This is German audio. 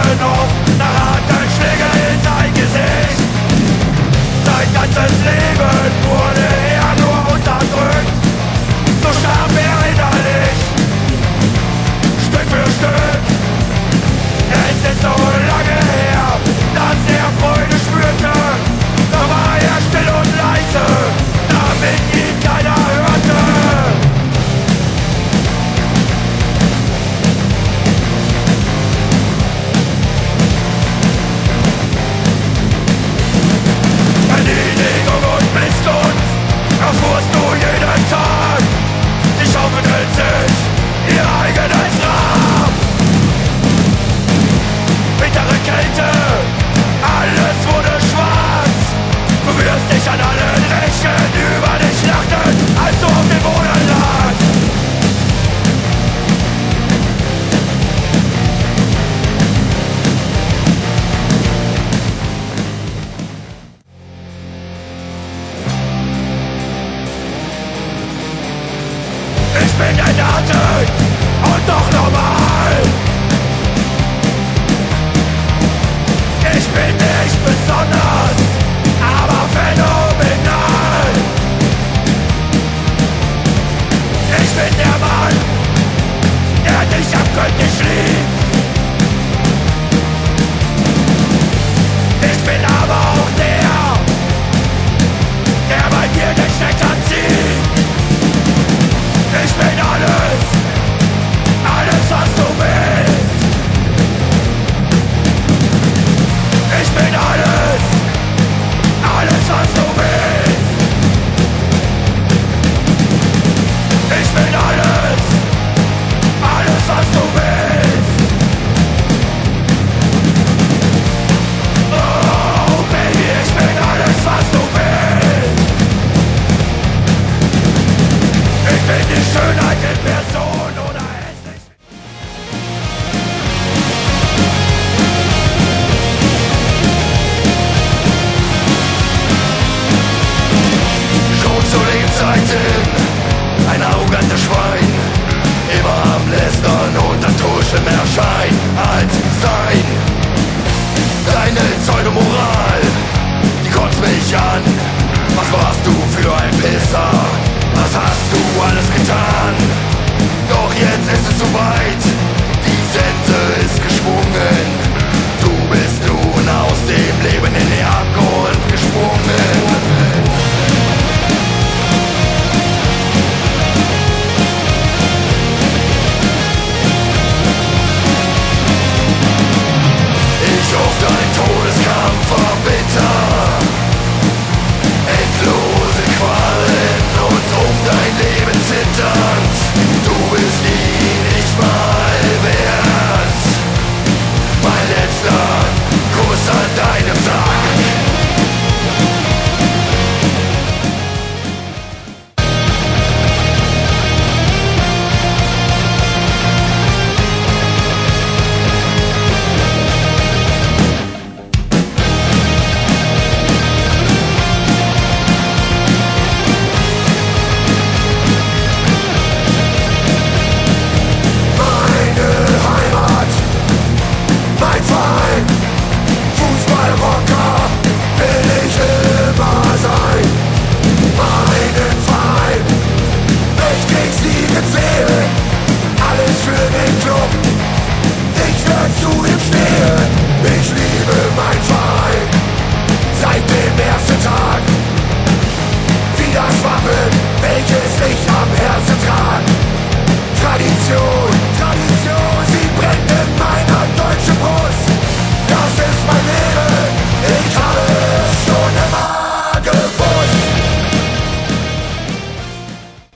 noch nach harten Schlägen in sein Gesicht. Sein ganzes Leben wurde er nur unterdrückt. So starb er innerlich, Stück für Stück. Es ist so lange her, dass er Freude spürte. Da war er still und leise, damit ihn keiner hörte. Erledigung und Missgunst erfuhrst du jeden Tag. Die schaufeln sich ihr eigenes Grab. Bittere Kälte, alles wurde schwarz. Du wirst dich an allen rächen, über dich lachten, als du auf dem Boden lagst. Ich bin entartet und doch normal. Ich bin nicht besonders, aber phänomenal. Ich bin der Mann, der dich abgöttisch liebt. Ich bin aber auch der bei dir den Stecker zieht. Ich bin alles, was du willst. Ich bin alles, was du willst. Ich bin alles, was du willst. Oh, Baby, ich bin alles, was du willst. Ich bin die Schönheit in Person oder hässlich. Schon zu Lebzeiten ein arrogantes Schwein, immer am Lästern und am Tuschen erscheint als sein. Deine Pseudomoral, die kotzt mich an. Was warst du für ein Pisser? Was hast du alles getan? Doch jetzt ist es zu weit.